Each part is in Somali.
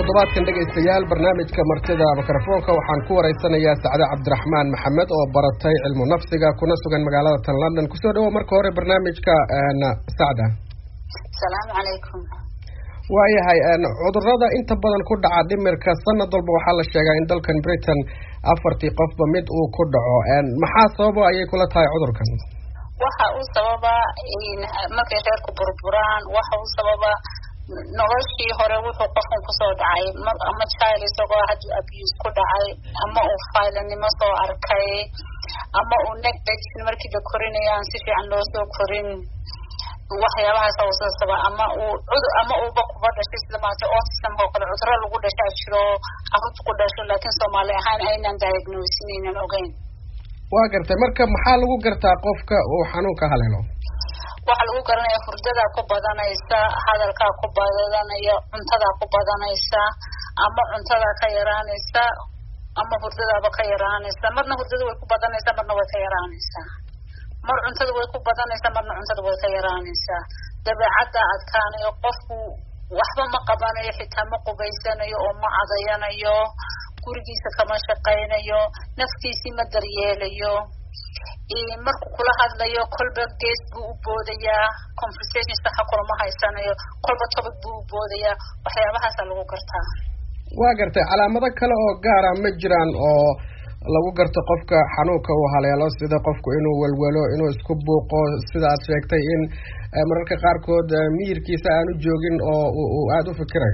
toddobaadkan dhegaystayaal barnaamijka martida mikrofoonka waxaan ku wareysanayaa Sacade Cabdiraxmaan Maxamed oo baratay cilmu nafsiga kuna sugan magaalada London. Kusoo dhawaad marka hore barnaamijka Sacade. Assalaamu calaykum. waayahay cudurrada inta badan ku dhaca dhimirka sanad walba waxaa la sheegaa in dalkan Britain 4 qofba mid uu ku dhaco maxaa sababa ayay kula tahay cudurkan? Waxa uu sababa in markay reerku burburaan, waxa uu sababa noloshii hore wuxuu qofkan ku soo dhacay ama child isagoo had abuse ku dhacay ama uu failanimo soo arkay ama uu neglect markii la korinayaan si fiican loo soo korin waxyaabahaas oo sababa ama uu kuba dhashay sida maanta autism oo kale cudurro lagu dhashay jiro carruurta ku dhashay laakiin Soomaali ahaan aynan diagnosinaynan ogeyn. waa gartay marka maxaa lagu gartaa qofka uu xanuunka haleelo? waxa lagu garanayaa hurdada ku badanaysa, hadalka ku badanaya, cuntada ku badanaysa ama cuntada ka yaraanaysa ama hurdada ka yaraanaysa. marna hurdada way ku badanaysa marna way ka yaraanaysa. mar cuntada way ku badanaysa marna cuntada way ka yaraanaysa. dabeecadda adkaanayo qofku waxba ma qabanayo, xitaa ma qubaysanayo oo ma cadayanayo, gurigiisa kama shaqaynayo, naftiisii ma daryeelayo. markuu kula hadlayo kolba gees buu u boodayaa, conversation sax kulama haysanayo, kolba topic buu u boodayaa. waxyaabahaas lagu gartaa. waa gartay calaamado kale oo gaar ah ma jiraan oo lagu garto qofka xanuunka uu haleelo sida qofku inuu walwalo, inuu isku buuqo, sida aad sheegtay in mararka qaarkood miyirkiisa aanu joogin oo uu aad u fikirayo?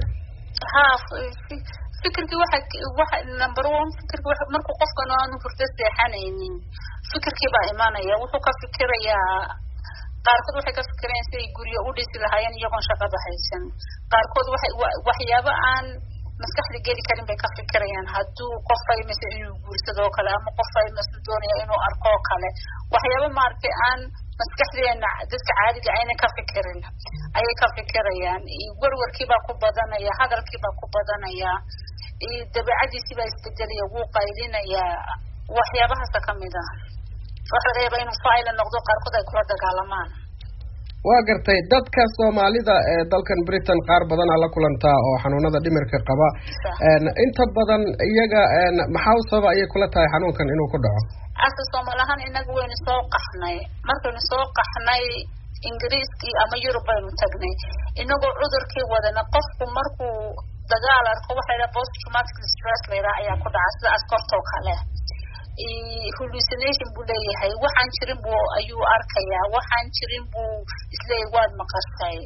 fikirkii waxa number 1 fikirkii markuu qofkan aanu hurdo seexanaynin fikirkii baa imaanaya. wuxuu ka fikirayaa qaarkood waxay ka fikirayaan si ay guriga u dhisi lahaayeen iyagoon shaqada haysan. qaarkood waxyaabo aan maskaxda geli karin bay ka fikirayaan. hadduu qof ay mise inuu guursado kale ama qof ay mise doonayo inuu arko kale, waxyaabo maartay aan maskaxdeena dadka caadiga ayna ka fikirin ayay ka fikirayaan. warwarkii baa ku badanaya, hadalkii baa ku badanaya, dabeecadiisii baa isbedelaya, wuu qaylinayaa. waxyaabahaas ka mid ah waxa laga yaabaa inuu faa'iido noqdo, qaarkood ay kula dagaalamaan. waa gartay dadka Soomaalida ee dalkan Britain qaar badan la kulantaa oo xanuunada dhimirka qaba inta badan iyaga maxaa sababa ayay kula tahay xanuunkan inuu ku dhaco? asa Soomaalihan inagu waynu soo qaxnay. markaynu soo qaxnay Ingiriiskii ama Yurub baynu tagnay inagoo cudurkii wadana. qofku markuu dagaal arko waxa la post traumatic stress ayaa ku dhaca sida askartoo kale. hallucination buu leeyahay, waxaan jirin buu ayuu arkayaa, waxaan jirin buu isleeyahay waad maqashay.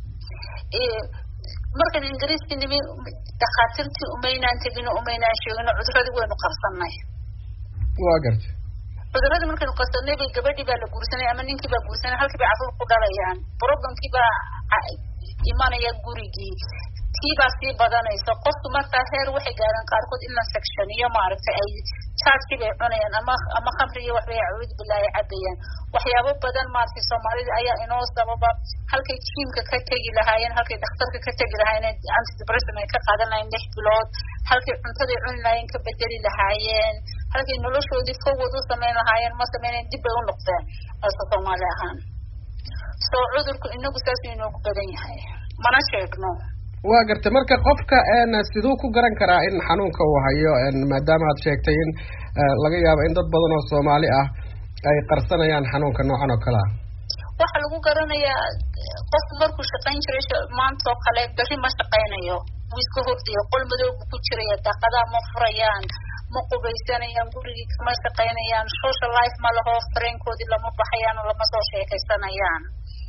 markan Ingiriiska nimi dhakhaatiirtii umaynaan tegin umaynaan sheegin cudurradii waynu qarsanay. waa gartay cudurradii markaynu qarsanay bay gabadhii baa la guursanay ama ninkii baa guursanay, halkii bay carruur ku dhalayaan, problemkii baa imanaya gurigii, tii baa sii badanaysa. qofku markaa heer waxay gaaraan qaarkood in la section iyo maaragtay ay charge bay cunayaan ama khamri iyo waxbay acuud bilaahi cabayaan. waxyaabo badan maartay Soomaalida ayaa inoo sababa. halkay jiimka ka tegi lahaayeen, halkay dhakhtarka ka tegi lahaayeen, antidepressant ay ka qaadan lahaayeen 6 bilood, halkay cuntada cuni lahaayeen ka bedeli lahaayeen, halkay noloshoodii forward u samayn lahaayeen ma sameeyeen, dib bay u noqdeen Soomaali ahaan. soo cudurku inagu saas inuu ku badan yahay mana sheegno. waa gartay marka qofka sidoo ku garan karaa in xanuunka uu hayo maadaama aad sheegtay in laga yaabo in dad badan oo Soomaali ah ay qarsanayaan xanuunka noocan oo kale ah? waxa lagu garanayaa qofku markuu shaqayn jiray maanta oo kale bari ma shaqaynayo, wuu iska hurdayo, qol madow ku jiraya, daaqadaha ma furayaan, ma qubaysanayaan, gurigii kama shaqaynayaan, social life ma laho, fareenkoodii lama baxayaan oo lama soo sheekaysanayaan.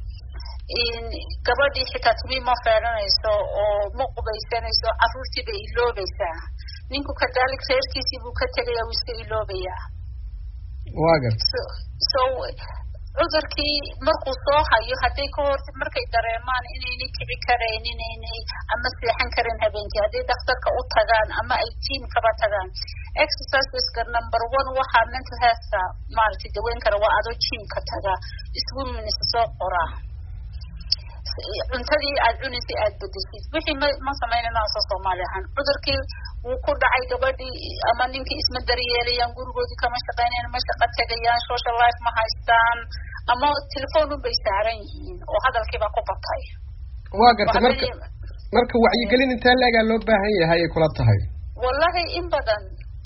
gabadhii xitaa timi ma feeranayso oo ma qubaysanayso, carruurtii bay iloobaysaa. ninku kadalik reerkiisii buu ka tegaya, wuu iska iloobayaa. waa gartay so cudurkii markuu soo hayo hadday ka hor markay dareemaan inaynay kici karayn, inaynay ama seexan karin habeenkii, hadday dhakhtarka u tagaan ama ay jiimkaba tagaan. exerciseska number 1 waxaa mental health maaragtay daweyn kara waa adoo jiimka taga, iswilminis soo qoraa, cuntadii aad cunaysay aad bedeshid. wixii ma samaynayna Soomaali ahaan. cudurkii wuu ku dhacay, gabadhii ama ninkii isma daryeelayaan, gurigoodii kama shaqaynayaan, ma shaqo tegayaan, social life ma haystaan, ama telefoon bay saaran yihiin oo hadalkiiba ku batay. waa gartay marka wacyigelin inta leegaa loo baahan yahay kula tahay wallahi in badan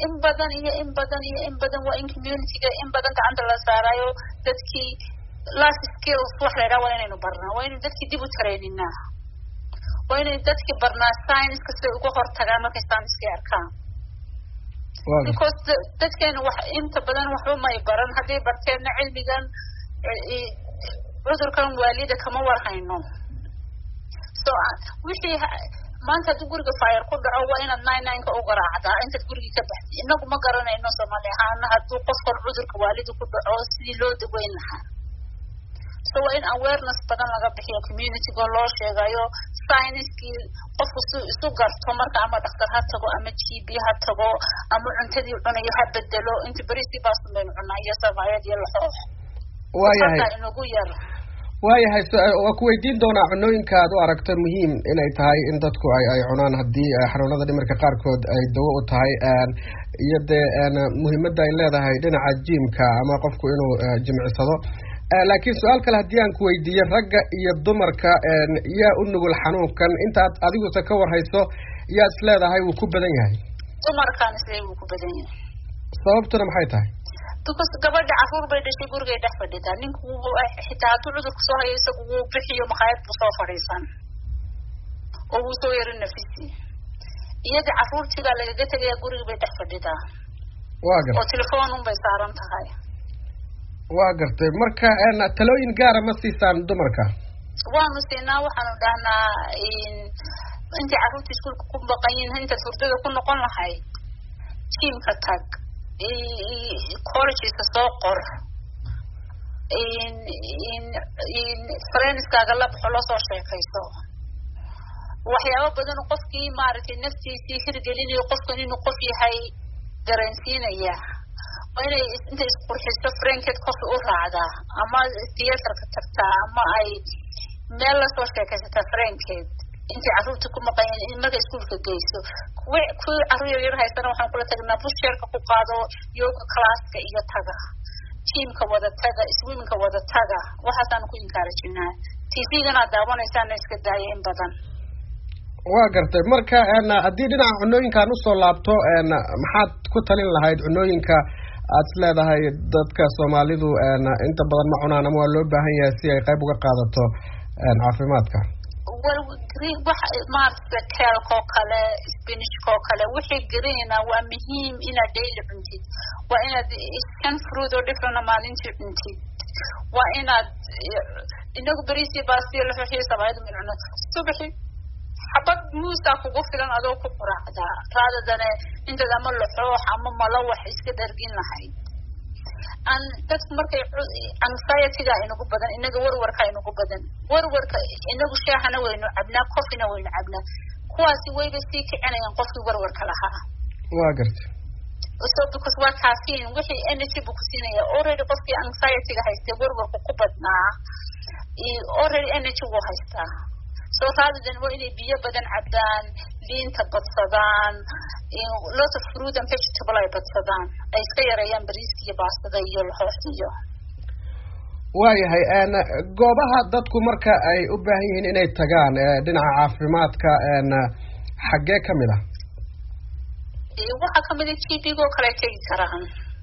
waa in community-ga in badan gacanta la saarayo dadkii life skills wax la yidhaha waa inaynu barnaa waa inaynu dadkii dib u tareeninaa waa inaynu dadkii barnaa science-ka siday uga hortagaan markay science-kii arkaan because dadkeena wax inta badan waxba may baran hadday barteenna cilmigan cudurkan waalida kama warhayno so wixii maanta hadduu guriga fire ku dhaco waa inaad 99-ka u garaacdaa intaad gurigii ka baxday inagu ma garanayno Soomaali ahaan hadduu qofkan cudurka waalida ku dhaco sidii loo daweyn lahaa so waa in awareness badan laga bixiyo community-ga loo sheegayo science-kii qofku isu garto marka ama dhakhtar ha tago ama GP ha tago ama cuntadii cunayo ha bedelo inta berisi baa sameyn cunaa iyo samayad iyo laxoox waayahay waa ku weydiin doonaa cunooyinka aad u aragto muhiim inay tahay in dadku ay cunaan haddii xanuunada dhimirka qaarkood ay dawo u tahay iyo dee muhiimadda ay leedahay dhinaca jiimka ama qofku inuu jimicsado laakiin su-aal kale haddii aan ku weydiiyo ragga iyo dumarka yaa u nugul xanuunkan intaad adiguse ka warhayso yaa is leedahay wuu ku badan yahay dumarkaan isle wuu ku badan yahay sababtuna maxay tahay because gabadha caruur bay dhashay gurigay dhex fadhidaa ninku xitaa hadduu cudurku soo hayo isagu wuu bixiyo makhaayad buu soo fadhiisan oo wuu soo yarin nafisi iyada caruurtiibaa lagaga tegayaa guriga bay dhex fadhidaa oo telefoon unbay saaran tahay waa gartay marka talooyin gaara ma siisaan dumarka waanu siinaa waxaanu dhahnaa intii caruurta iskuulka ku baqan yihiin intaad hurdada ku noqon lahay jiimka tag collegeska soo qor friendskaaga la baxo loo soo sheekayso waxyaabo badan qofkii maaragtay naftiisii hirgelinayo qofkan inuu qof yahay dareensiinaya waa inay intay isqurxiso friendkeed coffee u raacdaa ama theaterka tagtaa ama ay meel lasoo sheekaysataa friendkeed intii caruurta ku maqan in markay iskuulka geyso kuwii caruur yar haysana waxaan kula tagnaa busheerka ku qaado yoga classka iyo taga jiimka wada taga swimmingka wada taga waxaasaanu ku inkaarajinaa TV-gana daawanaysaana iska daaya in badan waa gartay marka haddii dhinaca cunooyinkaan usoo laabto maxaad ku talin lahayd cunooyinka aad is leedahay dadka Soomaalidu inta badan ma cunaan ama waa loo baahan yahay si ay qayb uga qaadato caafimaadka maarta keelkoo kale spinachkoo kale wixii greenna waa muhiim inaad daily cuntid waa inaad 10 fruit oo different maalintii cuntid waa inaad inagu bariisi baasti la xuxiyo sabayad min cunad subaxi xabad muusa kugu filan adoo ku quraacda raadadana inta ama laxoox ama malawax iska dargin lahayd an dadku markay anxiety-ga inagu badan inaga warwarka inagu badan warwarka inagu shaahana waynu cabnaa coffee-na waynu cabnaa kuwaasi wayba sii kicinayaan qofkii warwarka lahaa waa gartay so because waa caffeine wixii energy buu ku siinaya already qofkii anxiety-ga haystay warwarku ku badnaa already energy wuu haystaa so raadadan waa inay biyo badan cabaan liinta badsadaan lot of fruit and vegetable ay badsadaan ay iska yareeyaan bariiska iyo baastada iyo laxooxda iyo waayahay goobaha dadku marka ay u baahan yihiin inay tagaan dhinaca caafimaadka xaggee kamid ah waxaa kamid ah GP-go kale tegi karaan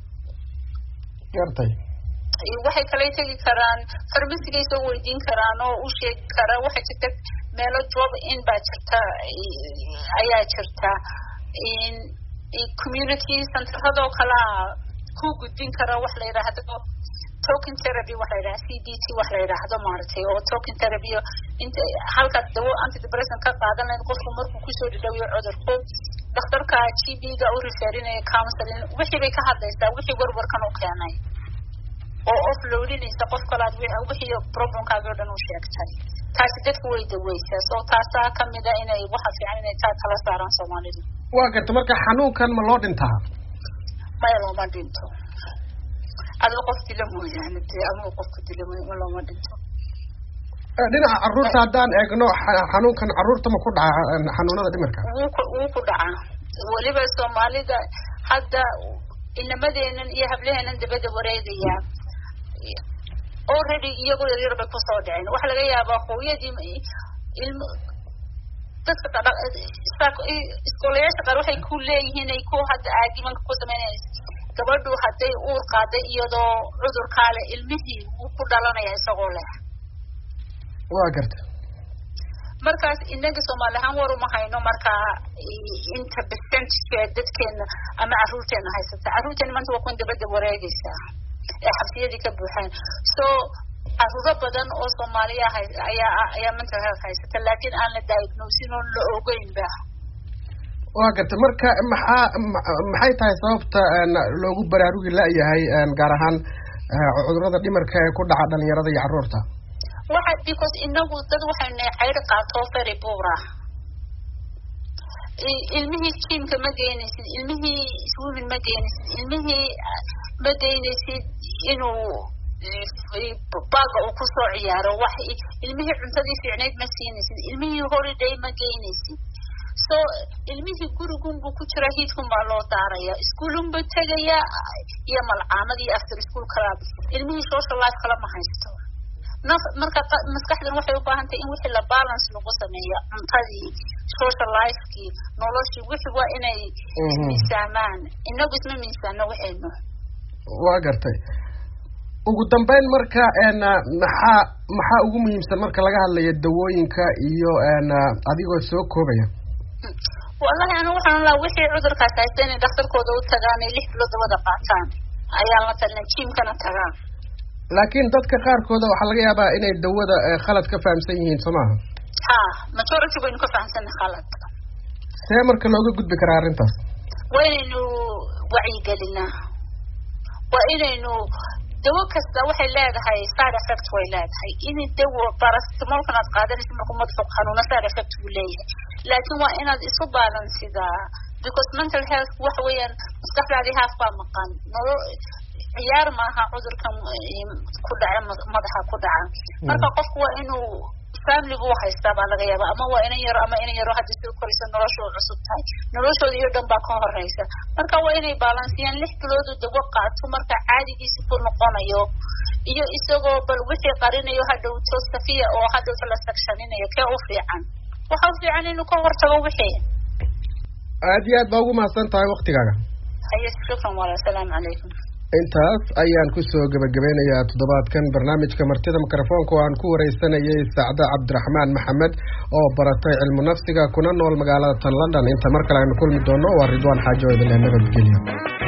gartay waxay kale tegi karaan farmasiga soo weydiin karaan oo u sheegi kara waxa jirta meelo job in baa jirta ayaa jirta in community centerado kala ku gudbin kara wax la yiraahdo talking therapy wax la yiraahdo CBT wax la yiraahdo maartay oo talking therapy inta halka dawo antidepressant ka qaadanay qofku markuu ku soo dhawiyo cudurku dhakhtarka GP-ga u referinay counseling wixii bay ka hadlaysaa wixii warwarkan u keenay oo offloadinaysa qof kale wixii problemkaaga oo dhan u sheegtay taasi dadku way daweysaa soo taasaa kamid ah inay waxa fiican inay taa kala saaraan Soomaalidu waa gartay marka xanuunkan ma loo dhintaa ma looma dhinto adoo qof dila mooyaane ama qofku dila ma looma dhinto dhinaca caruurta haddaan eegno xanuunkan caruurta ma ku dhaca xanuunada dhimirka wuu ku dhacaa weliba Soomaalida hadda inamadeenan iyo hablaheenan dabada wareegaya already iyagoo yaryar bay ku soo dhaceen waxa laga yaabaa hooyadii ilmo dadka iskoolayaasha qaar waxay ku leeyihiin ay ku hadda aagimanka ku sameynayaan gabadhu hadday uur qaaday iyadoo cudurkaa leh ilmihii wuu ku dhalanaya isagoo leh. waa garta markaas inaga Soomaali ahaan war uma hayno marka inta percentage dadkeena ama caruurteena haysata caruurteena maanta waa kun dabada wareegaysa ee xabsiyadii ka buuxaan so caruuro badan oo Soomaaliya ayaa mental health haysata laakiin aan la diagnosin oo la ogeynba. waa garta marka maxay tahay sababta loogu baraarugi la'yahay gaar ahaan cudurrada dhimarka ee ku dhaca dhalinyarada iyo carruurta? waxa because inagu dad waxayna xayr qaato very buura ilmihii jiimka ma geynaysid ilmihii swimming ma geynaysid ilmihii ma geynaysid inuu baaga uu ku soo ciyaaro wax ilmihii cuntadii fiicneyd ma siinaysid ilmihii holiday ma geynaysid so ilmihii gurigun buu ku jira hiidkun baa loo daaraya iskuulun buu tegaya iyo malcaamad iyo after school club ilmihii social life kala ma haysto marka maskaxdan waxay u baahan tahay in wixii la balance lagu sameeyo cuntadii social life-kii noloshii wixii waa inay miisaamaan inagu isma miisaano waxaynu. waa gartay ugu dambeyn marka maxaa ugu muhiimsan marka laga hadlayo dawooyinka iyo adigoo soo koobaya? wallahi anu waxaan la wixii cudurkaas haysta inay dhakhtarkooda u tagaan 6 bilood wada qaataan ayaa la talin jiimkana tagaan. laakiin dadka qaarkooda waxaa laga yaabaa inay dawada khalad ka fahamsan yihiin soomaaha? majority baynu ka fahamsannahay khaladka. see marka looga gudbi karaa arrintaas? waa inaynu wacyigelinaa waa inaynu dawo kasta waxay leedahay side effect way leedahay in dawo paracetamolkan aad qaadanaysid markuu madaxu xanuuno side effect wuu leeyahay laakiin waa inaad isu balansidaa because mental health waxa weeyaan maskaxdaadii haaf baa maqan ciyaar maaha cudurkan ku dhaca madaxa ku dhaca marka qofku waa inuu family buu haystaa baa laga yaabaa ama waa inan yaro hadda soo koraysa noloshooda cusub tahay noloshooda iyo dhan baa ka horeysa marka waa inay balansiyaan 6 bilood oo dawo qaato marka caadigiisa ku noqonayo iyo isagoo bal wixii qarinayo hadhowto safiya oo hadhowto la sakshaninayo kee u fiican waxa u fiican inuu ka hortago wixii. aad iyo aad baa ugu mahadsan tahay waqtigaaga. shukran walaal assalaamu calaykum. intaas ayaan kusoo gabagabeynayaa toddobaadkan barnaamijka martida mikrofoonka oo aan ku wareysanayay Sacda Cabdiraxmaan Maxamed oo baratay cilmu nafsiga kuna nool magaalada London. inta mar kale aynu kulmi doono waa Ridwaan Xaajo idin nabadgelyo.